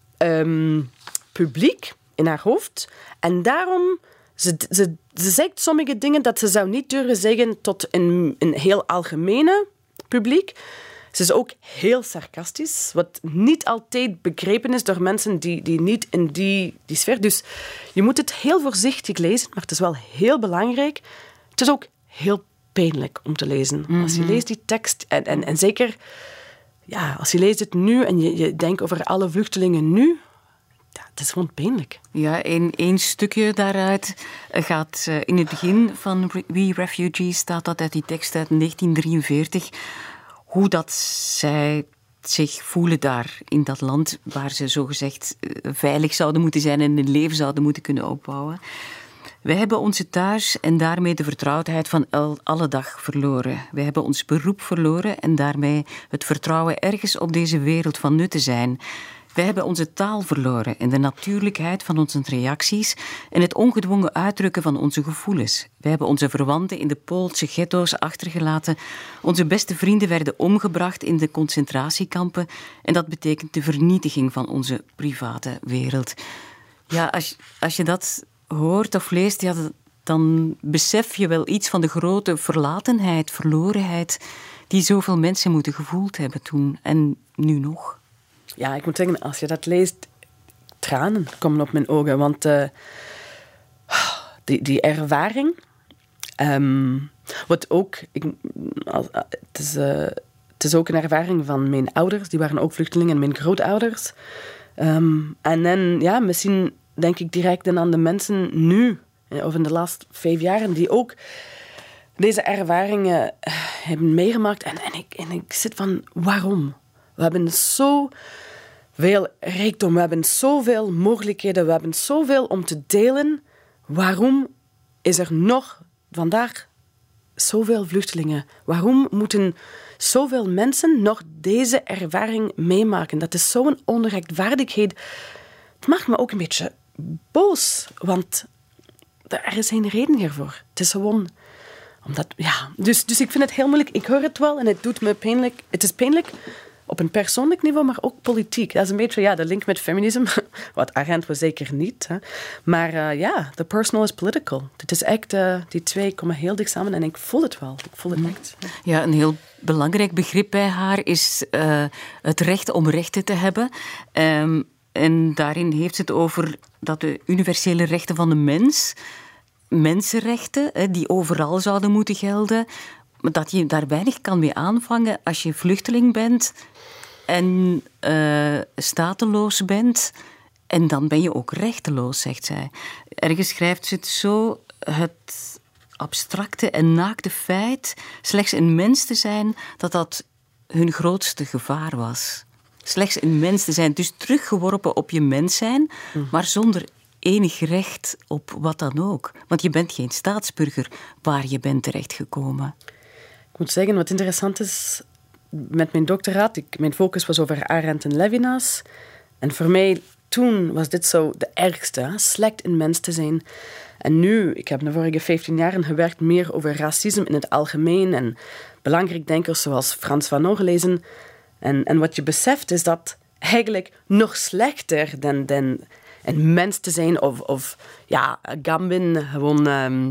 um, publiek in haar hoofd. En daarom, ze, ze, ze zegt sommige dingen dat ze zou niet durven zeggen tot een, een heel algemene publiek. Ze is ook heel sarcastisch, wat niet altijd begrepen is door mensen die, die niet in die, die sfeer. Dus je moet het heel voorzichtig lezen, maar het is wel heel belangrijk. Het is ook heel pijnlijk om te lezen. Mm-hmm. Als je leest die tekst, en, en, en zeker ja, als je leest het nu en je, je denkt over alle vluchtelingen nu, ja, het is gewoon pijnlijk. Ja, één, één stukje daaruit gaat uh, in het begin van We Refugees, staat dat uit die tekst uit negentien drieënveertig, hoe dat zij zich voelen daar in dat land waar ze zogezegd veilig zouden moeten zijn en een leven zouden moeten kunnen opbouwen. Wij hebben onze thuis en daarmee de vertrouwdheid van el, alle dag verloren. Wij hebben ons beroep verloren en daarmee het vertrouwen ergens op deze wereld van nut te zijn. Wij hebben onze taal verloren en de natuurlijkheid van onze reacties en het ongedwongen uitdrukken van onze gevoelens. Wij hebben onze verwanten in de Poolse ghetto's achtergelaten. Onze beste vrienden werden omgebracht in de concentratiekampen en dat betekent de vernietiging van onze private wereld. Ja, als, als je dat hoort of leest, ja, dan besef je wel iets van de grote verlatenheid, verlorenheid die zoveel mensen moeten gevoeld hebben toen en nu nog. Ja, ik moet zeggen, als je dat leest, tranen komen op mijn ogen. Want uh, die, die ervaring, um, wat ook, ik, uh, het, is, uh, het is ook een ervaring van mijn ouders, die waren ook vluchtelingen, en mijn grootouders. Um, en dan, ja, misschien denk ik direct aan de mensen nu, of in de laatste vijf jaren, die ook deze ervaringen hebben meegemaakt. En, en, ik, en ik zit van, waarom? We hebben zo veel rijkdom, we hebben zoveel mogelijkheden, we hebben zoveel om te delen. Waarom is er nog vandaag zoveel vluchtelingen? Waarom moeten zoveel mensen nog deze ervaring meemaken? Dat is zo'n onrechtvaardigheid. Het maakt me ook een beetje boos, want er is geen reden hiervoor. Het is gewoon omdat, ja. Dus, dus ik vind het heel moeilijk. Ik hoor het wel en het doet me pijnlijk. Het is pijnlijk op een persoonlijk niveau, maar ook politiek. Dat is een beetje ja, de link met feminisme. Wat Arendt was zeker niet. Hè. Maar uh, ja, the personal is political. Het is echt, uh, die twee komen heel dicht samen en ik voel het wel. Ik voel het echt. Ja, een heel belangrijk begrip bij haar is uh, het recht om rechten te hebben. Um, en daarin heeft ze het over dat de universele rechten van de mens, mensenrechten, hè, die overal zouden moeten gelden, dat je daar weinig kan mee aanvangen als je vluchteling bent en uh, stateloos bent. En dan ben je ook rechteloos, zegt zij. Ergens schrijft ze het zo, het abstracte en naakte feit slechts een mens te zijn, dat dat hun grootste gevaar was. Slechts een mens te zijn, dus teruggeworpen op je mens zijn, mm. maar zonder enig recht op wat dan ook. Want je bent geen staatsburger waar je bent terechtgekomen. Ik moet zeggen, wat interessant is, met mijn doctoraat, ik, mijn focus was over Arendt en Levinas. En voor mij, toen was dit zo de ergste, hè? Slecht een mens te zijn. En nu, ik heb de vorige vijftien jaar gewerkt meer over racisme in het algemeen en belangrijk denkers zoals Frans Fanon gelezen. En, en wat je beseft is dat eigenlijk nog slechter dan, dan een mens te zijn of, of ja, Gambin, gewoon um,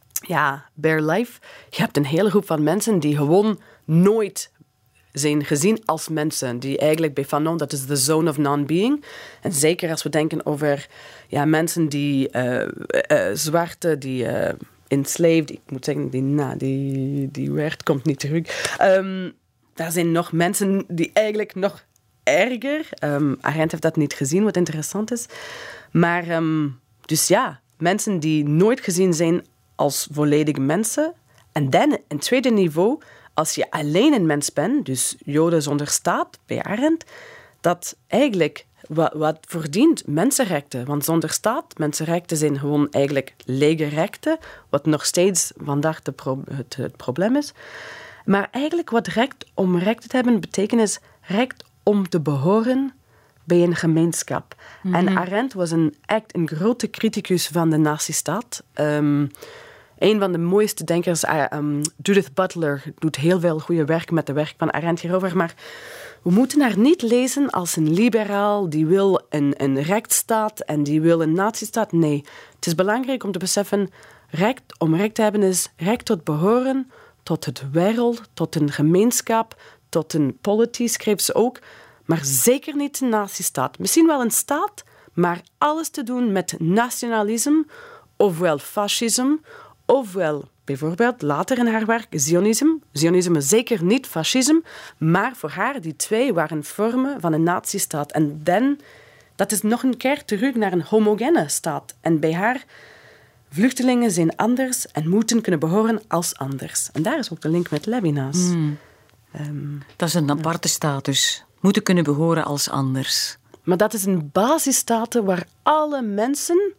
ja, bare life. Je hebt een hele groep van mensen die gewoon nooit zijn gezien als mensen. Die eigenlijk bij Fanon, dat is de zone of non-being. En zeker als we denken over ja, mensen die uh, uh, zwarte, die uh, enslaved, ik moet zeggen, die, nou, die, die werd komt niet terug. Um, daar zijn nog mensen die eigenlijk nog erger. Um, Arendt heeft dat niet gezien, wat interessant is. Maar um, dus ja, mensen die nooit gezien zijn als volledige mensen. En dan, een tweede niveau, als je alleen een mens bent, dus Joden zonder staat, bij Arendt, dat eigenlijk wat, wat verdient mensenrechten. Want zonder staat, mensenrechten zijn gewoon eigenlijk lege rechten, wat nog steeds vandaag de pro- het, het probleem is. Maar eigenlijk wat recht om recht te hebben betekent is recht om te behoren bij een gemeenschap. Mm-hmm. En Arendt was een, echt een grote criticus van de nazistaat. Um, een van de mooiste denkers, uh, um, Judith Butler, doet heel veel goede werk met de werk van Arendt hierover, maar we moeten haar niet lezen als een liberaal die wil een, een rechtsstaat en die wil een nazistaat. Nee, het is belangrijk om te beseffen, recht om recht te hebben is recht tot behoren, tot het wereld, tot een gemeenschap, tot een politie, schreef ze ook, maar zeker niet een nazistaat. Misschien wel een staat, maar alles te doen met nationalisme, ofwel fascisme, ofwel bijvoorbeeld later in haar werk Zionisme. Zionisme zeker niet fascisme, maar voor haar die twee waren vormen van een nazistaat. En dan, dat is nog een keer terug naar een homogene staat. En bij haar, vluchtelingen zijn anders en moeten kunnen behoren als anders. En daar is ook de link met Levinas. Mm. Um, dat is een aparte ja. status. Moeten kunnen behoren als anders. Maar dat is een basisstatus waar alle mensen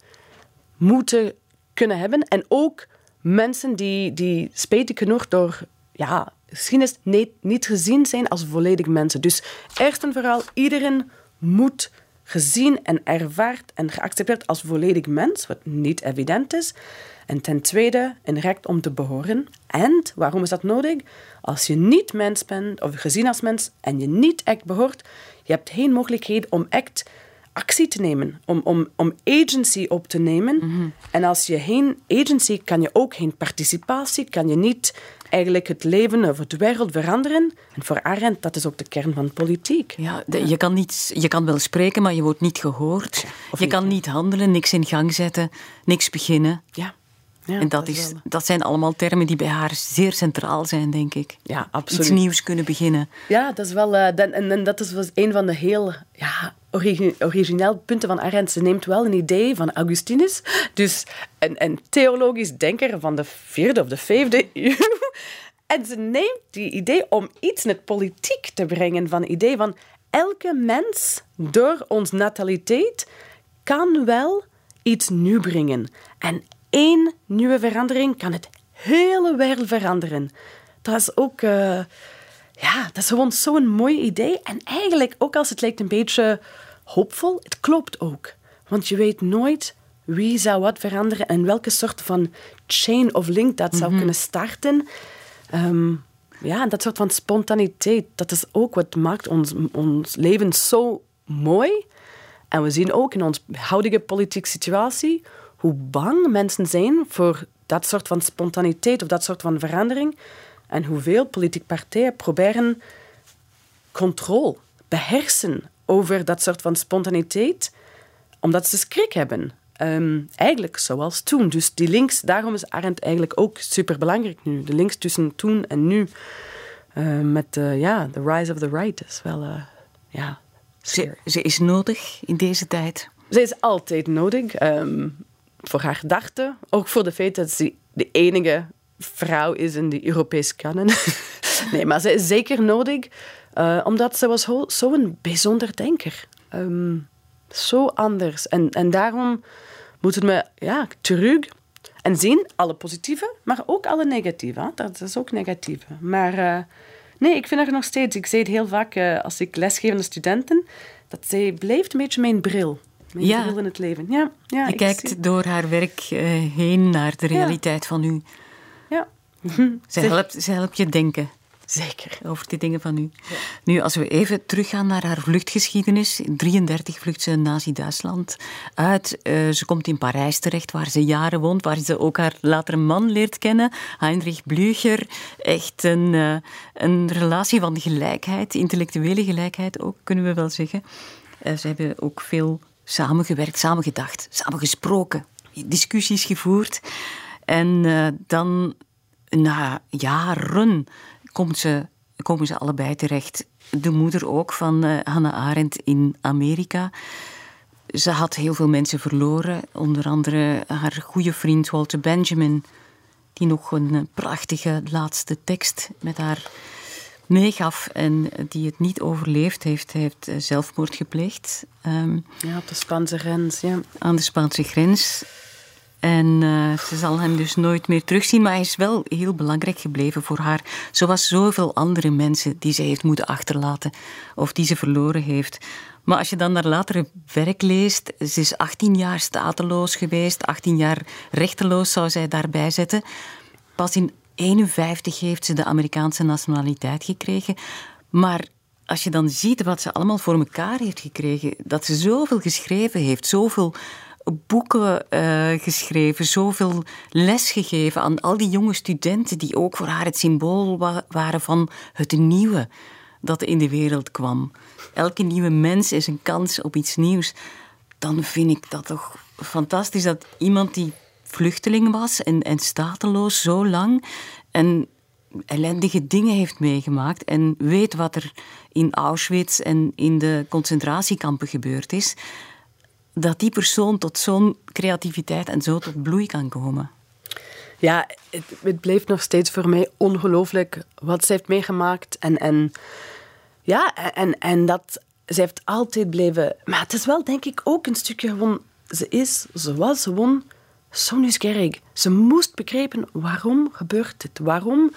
moeten kunnen hebben. En ook mensen die, die spijtig genoeg door ja, geschiedenis niet, niet gezien zijn als volledig mensen. Dus eerst en vooral, iedereen moet gezien en ervaard en geaccepteerd als volledig mens, wat niet evident is. En ten tweede, een recht om te behoren. En waarom is dat nodig? Als je niet mens bent, of gezien als mens, en je niet echt behoort, je hebt geen mogelijkheid om echt actie te nemen, om, om, om agency op te nemen. Mm-hmm. En als je geen agency, kan je ook geen participatie, kan je niet eigenlijk het leven of het wereld veranderen. En voor Arendt, dat is ook de kern van politiek. Ja, de, je, kan niet, je kan wel spreken, maar je wordt niet gehoord. Ja, je niet, kan niet handelen, niks in gang zetten, niks beginnen. Ja. Ja, en dat, dat, is, dat zijn allemaal termen die bij haar zeer centraal zijn, denk ik. Ja, absoluut. Iets nieuws kunnen beginnen. Ja, dat is wel... Uh, dat, en, en dat is was een van de heel ja, origi- origineel punten van Arendt. Ze neemt wel een idee van Augustinus, dus een, een theologisch denker van de vierde of de vijfde eeuw. En ze neemt die idee om iets in het politiek te brengen, van het idee van elke mens door ons nataliteit kan wel iets nieuw brengen. En één nieuwe verandering kan het hele wereld veranderen. Dat is ook... Uh, ja, dat is gewoon zo'n mooi idee. En eigenlijk, ook als het lijkt een beetje hoopvol, het klopt ook. Want je weet nooit wie zou wat veranderen en welke soort van chain of link dat zou mm-hmm. kunnen starten. Um, ja, dat soort van spontaniteit, dat is ook wat maakt ons, ons leven zo mooi. En we zien ook in onze huidige politieke situatie hoe bang mensen zijn voor dat soort van spontaniteit of dat soort van verandering. En hoeveel politieke partijen proberen controle, beheersen over dat soort van spontaniteit, omdat ze schrik hebben. Um, eigenlijk zoals toen. Dus die links, daarom is Arendt eigenlijk ook superbelangrijk nu. De links tussen toen en nu. Uh, met uh, ja, the rise of the right is wel... Uh, ja, ze, ze is nodig in deze tijd. Ze is altijd nodig. Um, voor haar gedachten. Ook voor de feit dat ze de enige vrouw is in de Europese kanon. Nee, maar ze is zeker nodig. Uh, omdat ze was zo'n zo bijzonder denker. Um, zo anders. En, en daarom moeten we ja, terug en zien alle positieve, maar ook alle negatieve. Hè? Dat is ook negatieve. Maar uh, nee, ik vind er nog steeds... Ik zei het heel vaak uh, als ik lesgeef aan de studenten, dat zij blijft een beetje mijn bril. Mijn ja. bril in het leven. Ja, ja, Je kijkt zie... door haar werk uh, heen naar de realiteit ja. van u. Ja. Ze helpt, ze helpt je denken. Zeker. Over die dingen van u. Ja. Nu, als we even teruggaan naar haar vluchtgeschiedenis. In drieëndertig vlucht ze Nazi-Duitsland uit. Uh, ze komt in Parijs terecht, waar ze jaren woont. Waar ze ook haar latere man leert kennen. Heinrich Blücher. Echt een, uh, een relatie van gelijkheid. Intellectuele gelijkheid ook, kunnen we wel zeggen. Uh, ze hebben ook veel samengewerkt, samengedacht, samengesproken. Discussies gevoerd. En uh, dan, na jaren... Komt ze, komen ze allebei terecht. De moeder ook van uh, Hannah Arendt in Amerika. Ze had heel veel mensen verloren. Onder andere haar goede vriend Walter Benjamin, die nog een prachtige laatste tekst met haar meegaf en die het niet overleefd heeft. Hij heeft zelfmoord gepleegd. Um, ja, op de Spaanse grens. Ja. Aan de Spaanse grens. En uh, ze zal hem dus nooit meer terugzien, maar hij is wel heel belangrijk gebleven voor haar. Zoals zoveel andere mensen die ze heeft moeten achterlaten of die ze verloren heeft. Maar als je dan naar latere werk leest, ze is achttien jaar stateloos geweest, achttien jaar rechteloos zou zij daarbij zetten. Pas in eenenvijftig heeft ze de Amerikaanse nationaliteit gekregen. Maar als je dan ziet wat ze allemaal voor elkaar heeft gekregen, dat ze zoveel geschreven heeft, zoveel boeken uh, geschreven, zoveel les gegeven aan al die jonge studenten die ook voor haar het symbool wa- waren van het nieuwe dat in de wereld kwam. Elke nieuwe mens is een kans op iets nieuws. Dan vind ik dat toch fantastisch dat iemand die vluchteling was en, en stateloos zo lang en ellendige dingen heeft meegemaakt en weet wat er in Auschwitz en in de concentratiekampen gebeurd is, dat die persoon tot zo'n creativiteit en zo tot bloei kan komen. Ja, het, het blijft nog steeds voor mij ongelooflijk wat ze heeft meegemaakt. En, en, ja, en, en dat ze heeft altijd blijven... Maar het is wel, denk ik, ook een stukje gewoon... Ze is, ze was gewoon zo nieuwsgierig. Ze moest begrijpen, waarom gebeurt dit? Waarom...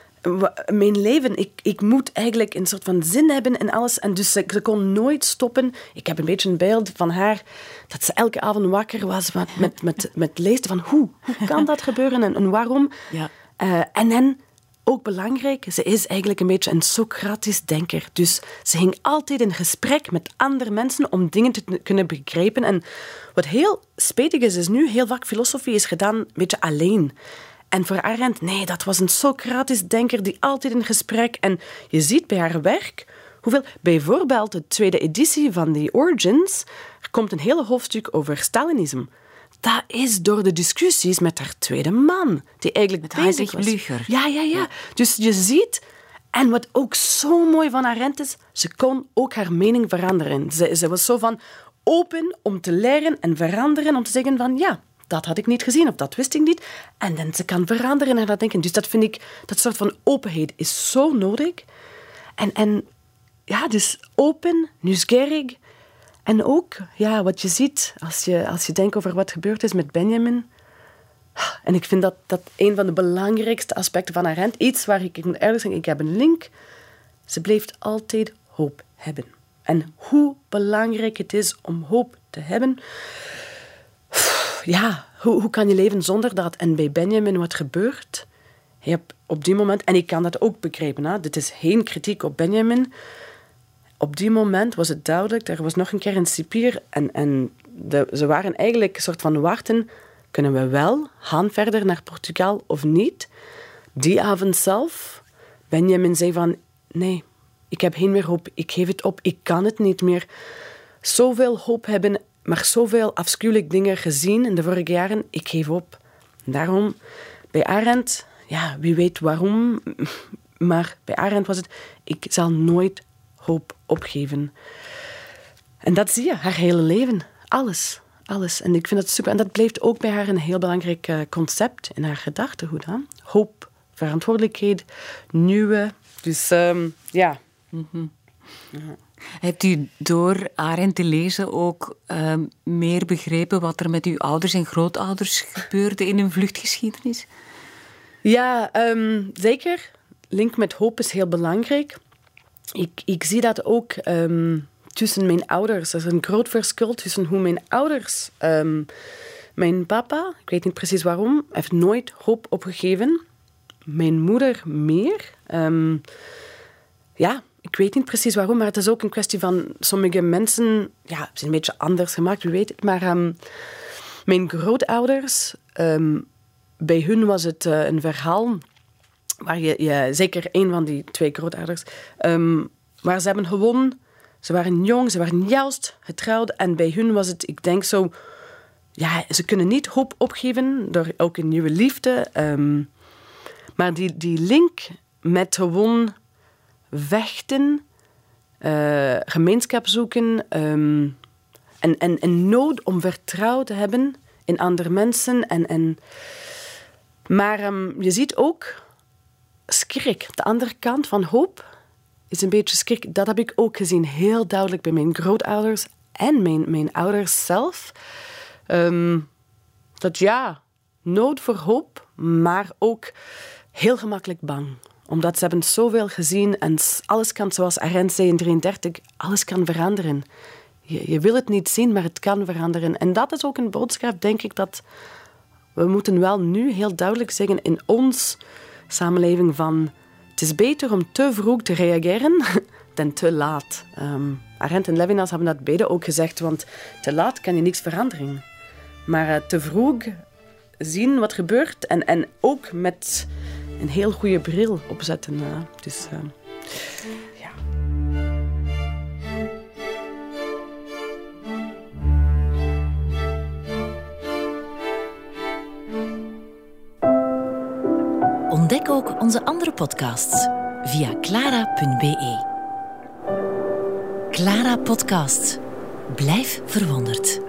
Mijn leven, ik, ik moet eigenlijk een soort van zin hebben en alles. En dus ze, ze kon nooit stoppen. Ik heb een beetje een beeld van haar, dat ze elke avond wakker was met, met, met, met lezen van hoe, hoe kan dat gebeuren en, en waarom. Ja. Uh, en dan, ook belangrijk, ze is eigenlijk een beetje een Socratisch denker. Dus ze ging altijd in gesprek met andere mensen om dingen te kunnen begrijpen. En wat heel spijtig is, is nu heel vaak filosofie is gedaan een beetje alleen. En voor Arendt, nee, dat was een Socratisch denker die altijd in gesprek... En je ziet bij haar werk hoeveel... Bijvoorbeeld de tweede editie van The Origins, er komt een hele hoofdstuk over Stalinisme. Dat is door de discussies met haar tweede man, die eigenlijk met bezig was. Blücher. Ja, ja, ja. Dus je ziet... En wat ook zo mooi van Arendt is, ze kon ook haar mening veranderen. Ze, ze was zo van open om te leren en veranderen, om te zeggen van ja, dat had ik niet gezien of dat wist ik niet. En dan ze kan veranderen en dat denken. Dus dat vind ik, dat soort van openheid is zo nodig. En, en ja, dus open, nieuwsgierig. En ook, ja, wat je ziet als je, als je denkt over wat gebeurd is met Benjamin. En ik vind dat, dat een van de belangrijkste aspecten van Arendt, iets waar ik eerlijk zeg, ik heb een link. Ze bleef altijd hoop hebben. En hoe belangrijk het is om hoop te hebben. Ja, hoe, hoe kan je leven zonder dat? En bij Benjamin wat gebeurt, je hebt op die moment, en ik kan dat ook begrijpen, hè, dit is geen kritiek op Benjamin. Op die moment was het duidelijk, er was nog een keer een cipier en, en de, ze waren eigenlijk een soort van wachten. Kunnen we wel gaan verder naar Portugal of niet? Die avond zelf, Benjamin zei van, nee, ik heb geen meer hoop, ik geef het op, ik kan het niet meer. Zoveel hoop hebben, maar zoveel afschuwelijke dingen gezien in de vorige jaren, ik geef op. Daarom, bij Arendt, ja, wie weet waarom, maar bij Arendt was het, ik zal nooit hoop opgeven. En dat zie je, haar hele leven, alles. Alles. En ik vind dat super. En dat blijft ook bij haar een heel belangrijk uh, concept in haar gedachtegoed. Hè? Hoop, verantwoordelijkheid, nieuwe. Dus um, ja. Mm-hmm. Ja. Hebt u door Arendt te lezen ook uh, meer begrepen wat er met uw ouders en grootouders gebeurde in hun vluchtgeschiedenis? Ja, um, zeker. Link met hoop is heel belangrijk. Ik, ik zie dat ook... Um, tussen mijn ouders. Er is een groot verschil tussen hoe mijn ouders... Um, mijn papa, ik weet niet precies waarom, heeft nooit hoop opgegeven. Mijn moeder meer. Um, ja, ik weet niet precies waarom, maar het is ook een kwestie van... Sommige mensen ja, zijn een beetje anders gemaakt, wie weet het. Maar um, mijn grootouders, um, bij hun was het uh, een verhaal... waar je, je zeker een van die twee grootouders... Um, waar ze hebben gewoon... Ze waren jong, ze waren juist getrouwd. En bij hun was het, ik denk zo... Ja, ze kunnen niet hoop opgeven door ook een nieuwe liefde. Um, maar die, die link met gewoon vechten, uh, gemeenschap zoeken... Um, en, en, en nood om vertrouwen te hebben in andere mensen. En, en, maar um, je ziet ook schrik. De andere kant van hoop... is een beetje schrik. Dat heb ik ook gezien, heel duidelijk bij mijn grootouders en mijn, mijn ouders zelf. Um, dat ja, nood voor hoop, maar ook heel gemakkelijk bang. Omdat ze hebben zoveel gezien en alles kan, zoals Arendt zei in drieëndertig, alles kan veranderen. Je, je wil het niet zien, maar het kan veranderen. En dat is ook een boodschap, denk ik, dat we moeten wel nu heel duidelijk zeggen in ons samenleving van... Het is beter om te vroeg te reageren dan te laat. Um, Arendt en Levinas hebben dat beide ook gezegd, want te laat kan je niks veranderen. Maar uh, te vroeg zien wat gebeurt en, en ook met een heel goede bril opzetten. Uh, dus, uh, ja. Ontdek ook onze andere podcasts via clara punt be. Clara Podcast. Blijf verwonderd.